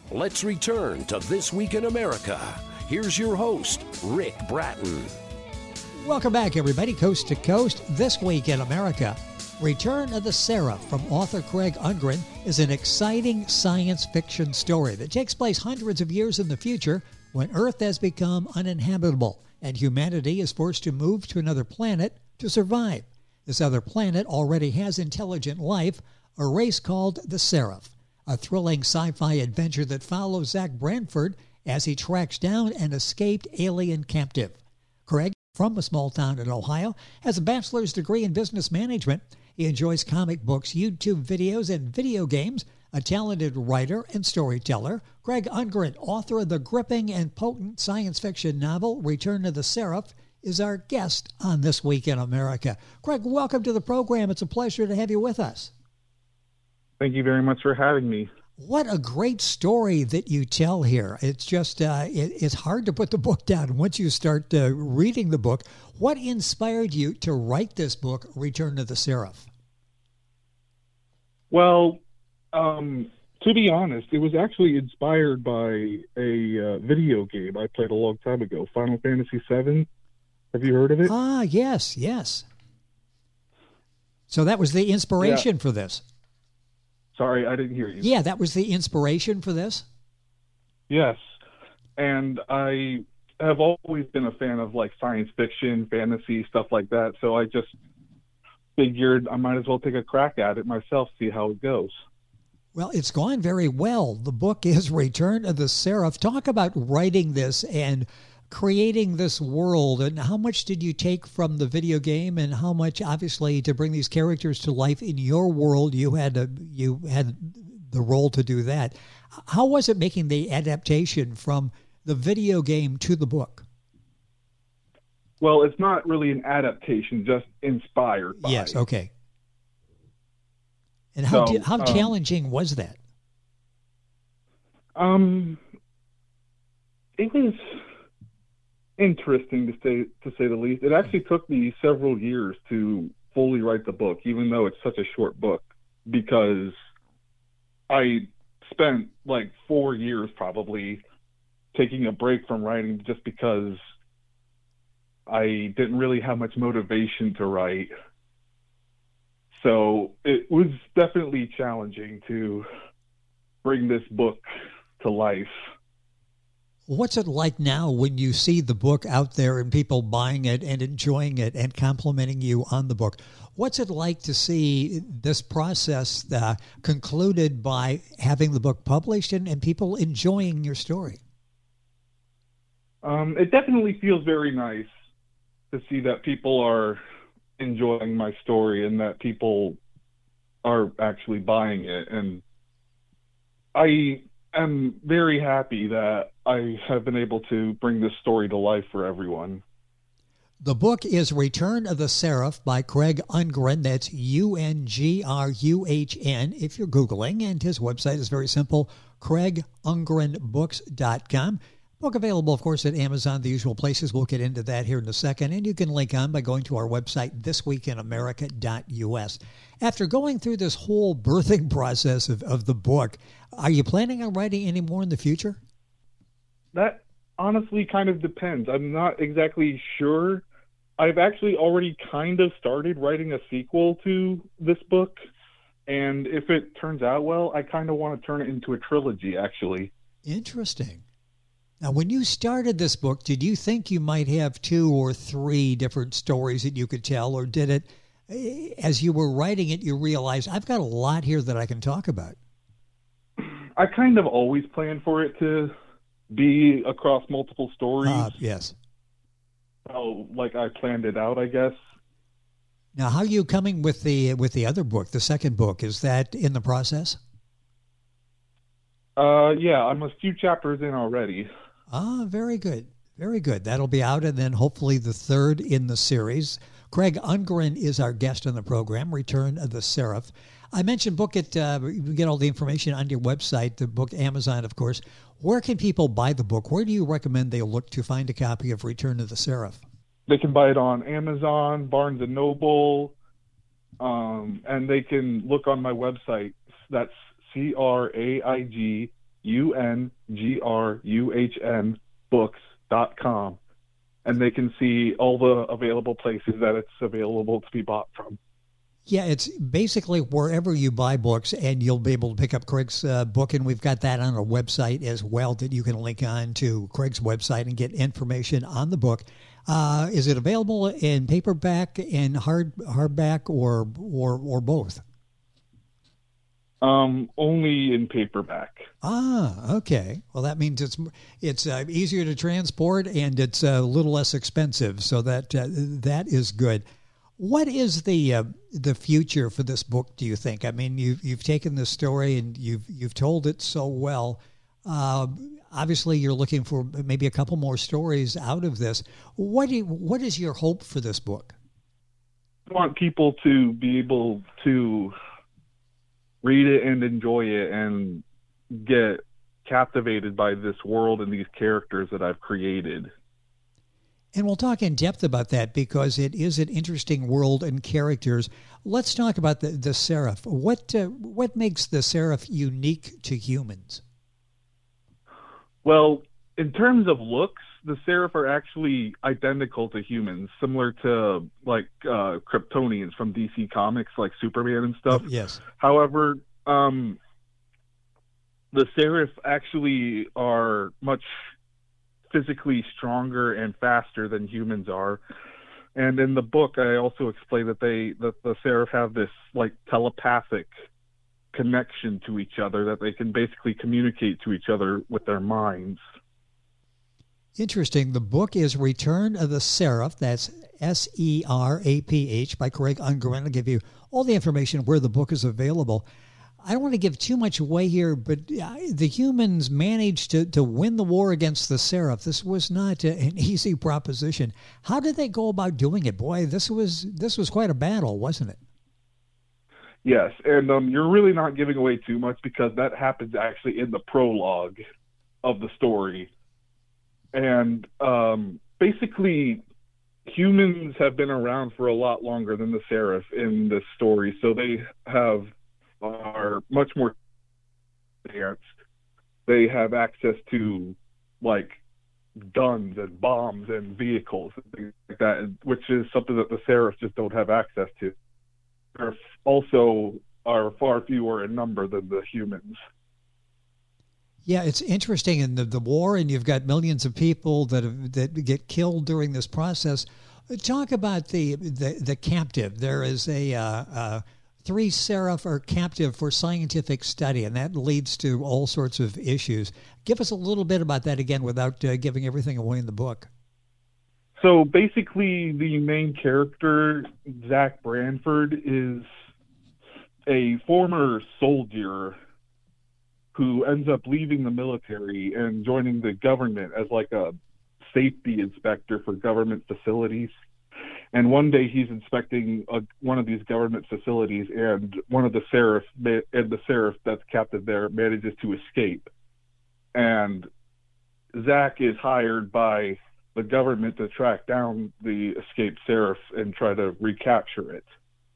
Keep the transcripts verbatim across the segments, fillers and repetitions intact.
Let's return to This Week in America. Here's your host, Rick Bratton. Welcome back, everybody, coast to coast. This Week in America. Return of the Seraph from author Craig Ungren is an exciting science fiction story that takes place hundreds of years in the future when Earth has become uninhabitable and humanity is forced to move to another planet to survive. This other planet already has intelligent life, a race called the Seraph, a thrilling sci-fi adventure that follows Zach Branford as he tracks down an escaped alien captive. Craig, from a small town in Ohio, has a bachelor's degree in business management. He enjoys comic books, YouTube videos, and video games. A talented writer and storyteller, Craig Ungren, author of the gripping and potent science fiction novel Return of the Seraph, is our guest on This Week in America. Craig, welcome to the program. It's a pleasure to have you with us. Thank you very much for having me. What a great story that you tell here. It's just, uh, it, it's hard to put the book down once you start uh, reading the book. What inspired you to write this book, Return to the Seraph? Well, um, to be honest, it was actually inspired by a uh, video game I played a long time ago, Final Fantasy seven. Have you heard of it? Ah, yes, yes. So that was the inspiration yeah. for this. Sorry, I didn't hear you. Yeah, that was the inspiration for this? Yes. And I have always been a fan of like science fiction, fantasy, stuff like that. So I just figured I might as well take a crack at it myself, see how it goes. Well, it's gone very well. The book is Return of the Seraph. Talk about writing this and creating this world, and how much did you take from the video game, and how much, obviously, to bring these characters to life in your world, you had a, you had the role to do that. How was it making the adaptation from the video game to the book? Well, it's not really an adaptation, just inspired by. Yes, okay. And how so, di- how um, challenging was that? Um, it was interesting to say to say the least. It actually took me several years to fully write the book, even though it's such a short book, because I spent like four years probably taking a break from writing just because I didn't really have much motivation to write. So it was definitely challenging to bring this book to life. What's it like now when you see the book out there and people buying it and enjoying it and complimenting you on the book? What's it like to see this process uh, concluded by having the book published and, and people enjoying your story? Um, it definitely feels very nice to see that people are enjoying my story and that people are actually buying it. And I am very happy that I have been able to bring this story to life for everyone. The book is Return of the Seraph by Craig Ungren. That's U N G R U H N if you're Googling. And his website is very simple, craig ungren books dot com. Book available, of course, at Amazon, the usual places. We'll get into that here in a second. And you can link on by going to our website, this week in america dot u s. After going through this whole birthing process of, of the book, are you planning on writing any more in the future? That honestly kind of depends. I'm not exactly sure. I've actually already kind of started writing a sequel to this book. And if it turns out well, I kind of want to turn it into a trilogy, actually. Interesting. Now, when you started this book, did you think you might have two or three different stories that you could tell, or did it, as you were writing it, you realized, I've got a lot here that I can talk about? I kind of always planned for it to be across multiple stories. Uh, yes. So, like, I planned it out, I guess. Now, how are you coming with the with the other book, the second book? Is that in the process? Uh, yeah, I'm a few chapters in already. Ah, very good. Very good. That'll be out, and then hopefully the third in the series. Craig Ungren is our guest on the program, Return of the Seraph. I mentioned book it. Uh, you can get all the information on your website, the book, Amazon, of course. Where can people buy the book? Where do you recommend they look to find a copy of Return of the Seraph? They can buy it on Amazon, Barnes and Noble, um, and they can look on my website. That's C R A I G U N G R U H N books dot com. And they can see all the available places that it's available to be bought from. Yeah, it's basically wherever you buy books, and you'll be able to pick up Craig's uh, book, and we've got that on our website as well that you can link on to Craig's website and get information on the book. Uh, is it available in paperback and hard hardback, or or or both? Um, only in paperback. Ah, okay. Well, that means it's it's uh, easier to transport, and it's a little less expensive, so that uh, that is good. What is the uh, the future for this book, do you think? I mean, you've you've taken this story and you've you've told it so well. Uh, obviously, you're looking for maybe a couple more stories out of this. What do you, what is your hope for this book? I want people to be able to read it and enjoy it and get captivated by this world and these characters that I've created. And we'll talk in depth about that because it is an interesting world and characters. Let's talk about the, the Seraph. What uh, what makes the Seraph unique to humans? Well, in terms of looks, the Seraph are actually identical to humans, similar to like uh, Kryptonians from D C Comics, like Superman and stuff. Oh, yes. However, um, the Seraph actually are much physically stronger and faster than humans are. And in the book, I also explain that they that the Seraph have this like telepathic connection to each other, that they can basically communicate to each other with their minds. Interesting. The book is Return of the Seraph. That's S E R A P H by Craig Ungren. I'll give you all the information where the book is available. I don't want to give too much away here, but the humans managed to, to win the war against the Seraph. This was not an easy proposition. How did they go about doing it? Boy, this was this was quite a battle, wasn't it? Yes, and um, you're really not giving away too much because that happens actually in the prologue of the story. And um, basically, humans have been around for a lot longer than the Seraph in this story, so they have are much more advanced. They have access to like guns and bombs and vehicles and things like that, which is something that the Seraphs just don't have access to. They also are far fewer in number than the humans. Yeah, it's interesting in the, the war, and you've got millions of people that have, that get killed during this process. Talk about the the, the captive. There is a uh, uh, three Seraph are captive for scientific study, and that leads to all sorts of issues. Give us a little bit about that again without uh, giving everything away in the book. So basically, the main character, Zach Branford, is a former soldier who ends up leaving the military and joining the government as like a safety inspector for government facilities. And one day he's inspecting a, one of these government facilities, and one of the Seraph and the Seraph that's captive there manages to escape. And Zach is hired by the government to track down the escaped Seraph and try to recapture it.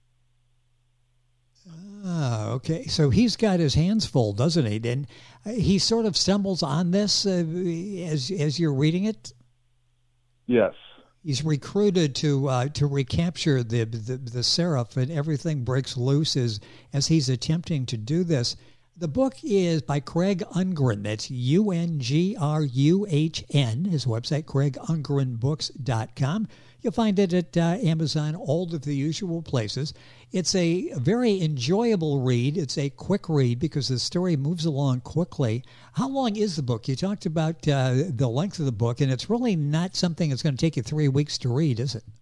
Ah, okay. So he's got his hands full, doesn't he? And he sort of stumbles on this uh, as as you're reading it. Yes. He's recruited to uh, to recapture the, the the Seraph, and everything breaks loose as as he's attempting to do this. The book is by Craig Ungren. That's U N G R U H N. His website, craig ungren books dot com. You'll find it at uh, Amazon, all of the usual places. It's a very enjoyable read. It's a quick read because the story moves along quickly. How long is the book? You talked about uh, the length of the book, and it's really not something that's going to take you three weeks to read, is it?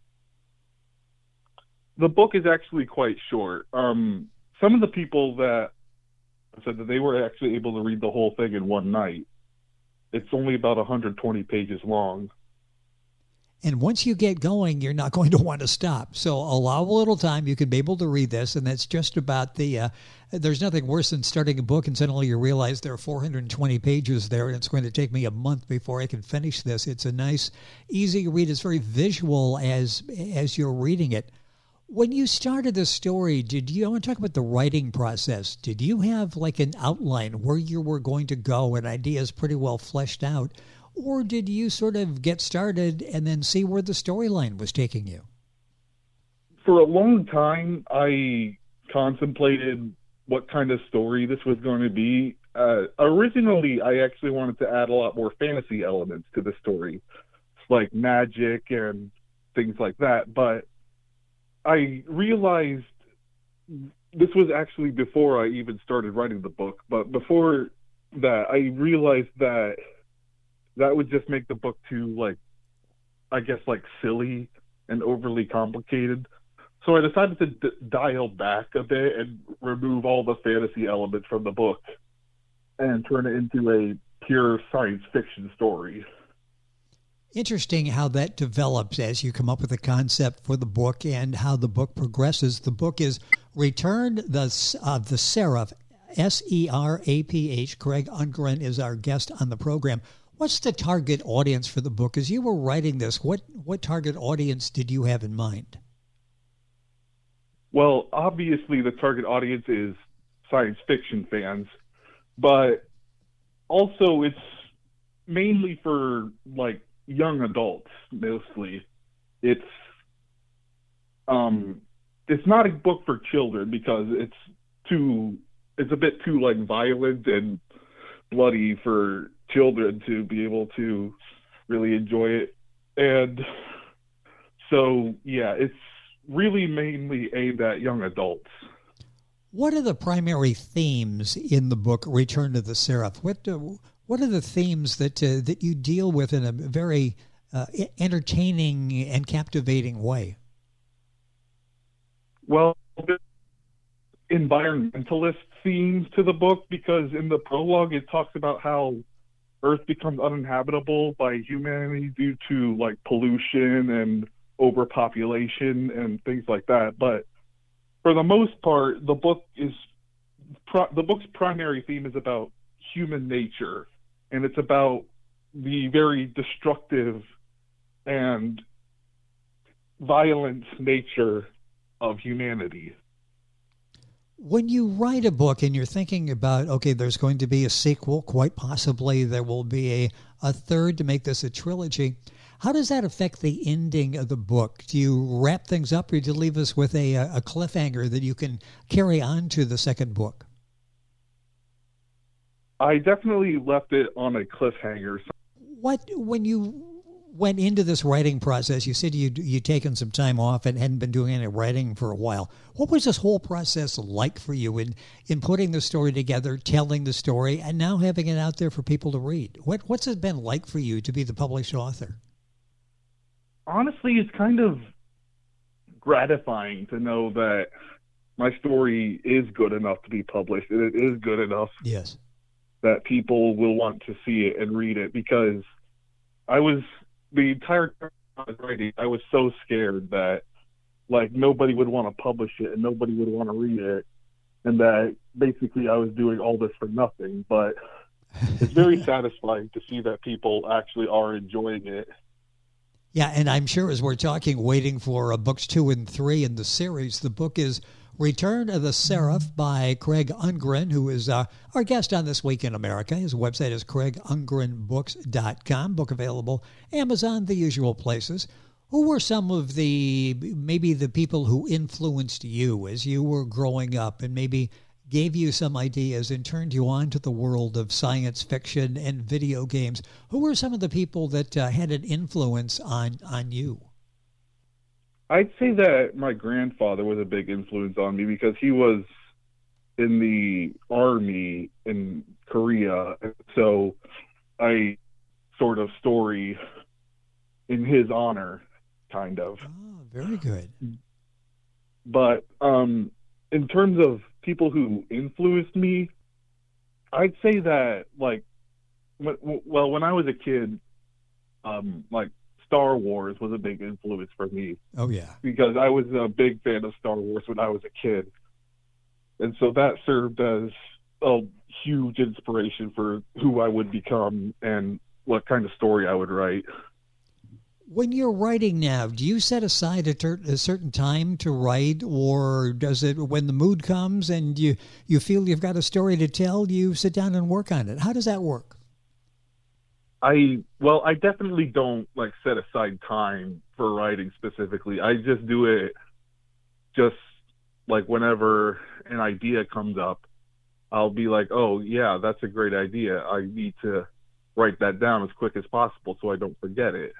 The book is actually quite short. Um, some of the people that said that they were actually able to read the whole thing in one night. It's only about one hundred twenty pages long. And once you get going, you're not going to want to stop. So allow a little time. You can be able to read this, and that's just about the, uh, there's nothing worse than starting a book and suddenly you realize there are four hundred twenty pages there, and it's going to take me a month before I can finish this. It's a nice, easy read. It's very visual as as you're reading it. When you started the story, did you, I want to talk about the writing process. Did you have like an outline where you were going to go and ideas pretty well fleshed out? Or did you sort of get started and then see where the storyline was taking you? For a long time, I contemplated what kind of story this was going to be. Uh, originally, I actually wanted to add a lot more fantasy elements to the story, like magic and things like that. But I realized this was actually before I even started writing the book. But before that, I realized that that would just make the book too, like, I guess, like silly and overly complicated. So I decided to d- dial back a bit and remove all the fantasy elements from the book and turn it into a pure science fiction story. Interesting how that develops as you come up with a concept for the book and how the book progresses. The book is Return the, uh, the Seraph, S E R A P H. Craig Ungren is our guest on the program. What's the target audience for the book? As you were writing this, what, what target audience did you have in mind? Well, obviously the target audience is science fiction fans, but also it's mainly for, like, young adults mostly. It's um it's not a book for children because it's too it's a bit too like violent and bloody for children to be able to really enjoy it. And so yeah, it's really mainly aimed at young adults. What are the primary themes in the book Return to the Seraph? What do, what are the themes that uh, that you deal with in a very uh, entertaining and captivating way? Well, environmentalist themes to the book, because in the prologue it talks about how Earth becomes uninhabitable by humanity due to like pollution and overpopulation and things like that. But for the most part, the book is pro- the book's primary theme is about human nature, and it's about the very destructive and violent nature of humanity. When you write a book and you're thinking about, okay, there's going to be a sequel, quite possibly there will be a, a third to make this a trilogy, how does that affect the ending of the book? Do you wrap things up, or do you leave us with a, a cliffhanger that you can carry on to the second book? I definitely left it on a cliffhanger. What, when you went into this writing process, you said you'd, you'd taken some time off and hadn't been doing any writing for a while. What was this whole process like for you in, in putting the story together, telling the story, and now having it out there for people to read? What, what's it been like for you to be the published author? Honestly, it's kind of gratifying to know that my story is good enough to be published, and it is good enough yes. that people will want to see it and read it, because I was, the entire time I was writing, I was so scared that, like, nobody would want to publish it and nobody would want to read it, and that basically I was doing all this for nothing. But it's very satisfying to see that people actually are enjoying it. Yeah, and I'm sure as we're talking, waiting for uh, books two and three in the series, the book is Return of the Seraph by Craig Ungren, who is uh, our guest on This Week in America. His website is craig ungren books dot com. Book available Amazon, the usual places. Who were some of the, maybe the people who influenced you as you were growing up and maybe gave you some ideas and turned you on to the world of science fiction and video games? Who were some of the people that uh, had an influence on, on you? I'd say that my grandfather was a big influence on me, because he was in the army in Korea. And so I sort of story in his honor, kind of. Oh, very good. But um, in terms of people who influenced me, I'd say that, like, w- well, when I was a kid, um, like, Star Wars was a big influence for me. Oh, yeah. Because I was a big fan of Star Wars when I was a kid. And so that served as a huge inspiration for who I would become and what kind of story I would write. When you're writing now, do you set aside a, ter- a certain time to write, or does it, when the mood comes and you, you feel you've got a story to tell, you sit down and work on it? How does that work? I, well, I definitely don't like set aside time for writing specifically. I just do it just like whenever an idea comes up, I'll be like, oh yeah, that's a great idea. I need to write that down as quick as possible so I don't forget it.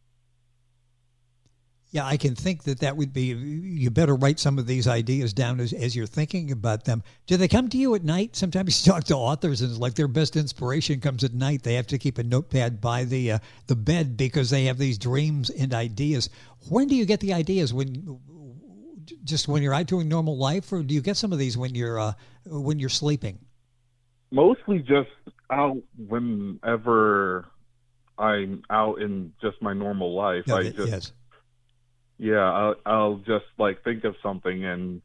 Yeah, I can think that that would be, you better write some of these ideas down as, as you're thinking about them. Do they come to you at night? Sometimes you talk to authors and it's like their best inspiration comes at night. They have to keep a notepad by the uh, the bed because they have these dreams and ideas. When do you get the ideas? When just when you're out doing normal life, or do you get some of these when you're uh, when you're sleeping? Mostly just out whenever I'm out in just my normal life. No, I that, just yes. Yeah, I'll, I'll just like think of something and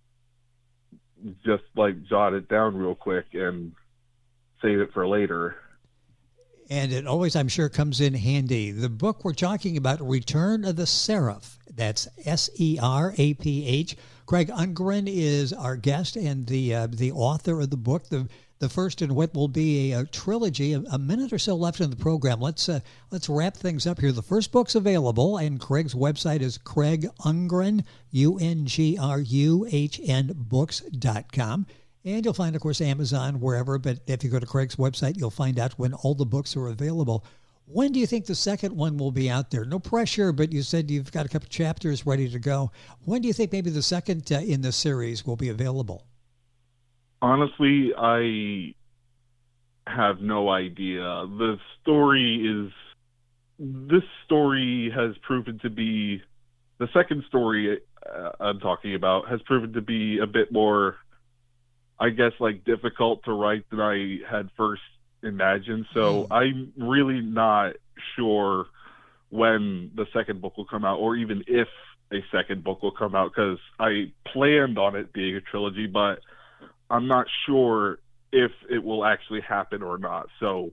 just like jot it down real quick and save it for later. And it always, I'm sure, comes in handy. The book we're talking about, Return of the Seraph. That's S E R A P H. Craig Ungren is our guest and the uh, the author of the book. The the first in what will be a, a trilogy. A, a minute or so left in the program. Let's uh, let's wrap things up here. The first book's available, and Craig's website is Craig Ungren, U N G R U H N books dot com. And you'll find, of course, Amazon, wherever. But if you go to Craig's website, you'll find out when all the books are available. When do you think the second one will be out there? No pressure, but you said you've got a couple chapters ready to go. When do you think maybe the second uh, in the series will be available? Honestly, I have no idea. The story is, this story has proven to be, the second story uh, I'm talking about has proven to be a bit more, I guess, like difficult to write than I had first imagined. So mm. I'm really not sure when the second book will come out, or even if a second book will come out, because I planned on it being a trilogy, but I'm not sure if it will actually happen or not. So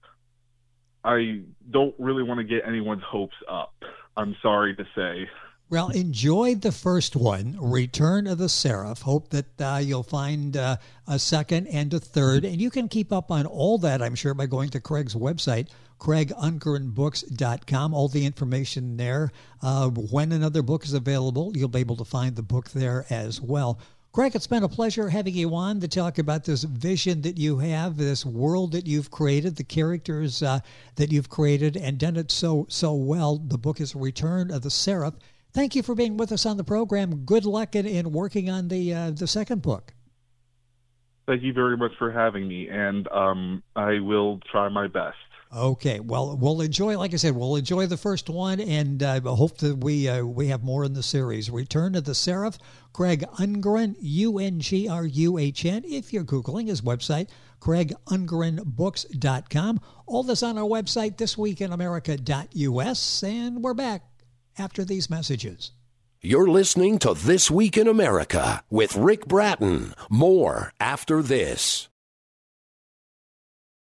I don't really want to get anyone's hopes up, I'm sorry to say. Well, enjoy the first one, Return of the Seraph. Hope that uh, you'll find uh, a second and a third. And you can keep up on all that, I'm sure, by going to Craig's website, Craig Ungren books dot com. All the information there. Uh, when another book is available, you'll be able to find the book there as well. Craig, it's been a pleasure having you on to talk about this vision that you have, this world that you've created, the characters uh, that you've created, and done it so, so well. The book is Return of the Seraph. Thank you for being with us on the program. Good luck in, in working on the uh, the second book. Thank you very much for having me, and um, I will try my best. Okay, well, we'll enjoy, like I said, we'll enjoy the first one, and uh, hope that we uh, we have more in the series. Return of the Seraph, Craig Ungren, U N G R U H N. If you're Googling his website, Craig Ungren books dot com. All this on our website, this week in america dot U S, and we're back after these messages. You're listening to This Week in America with Rick Bratton. More after this.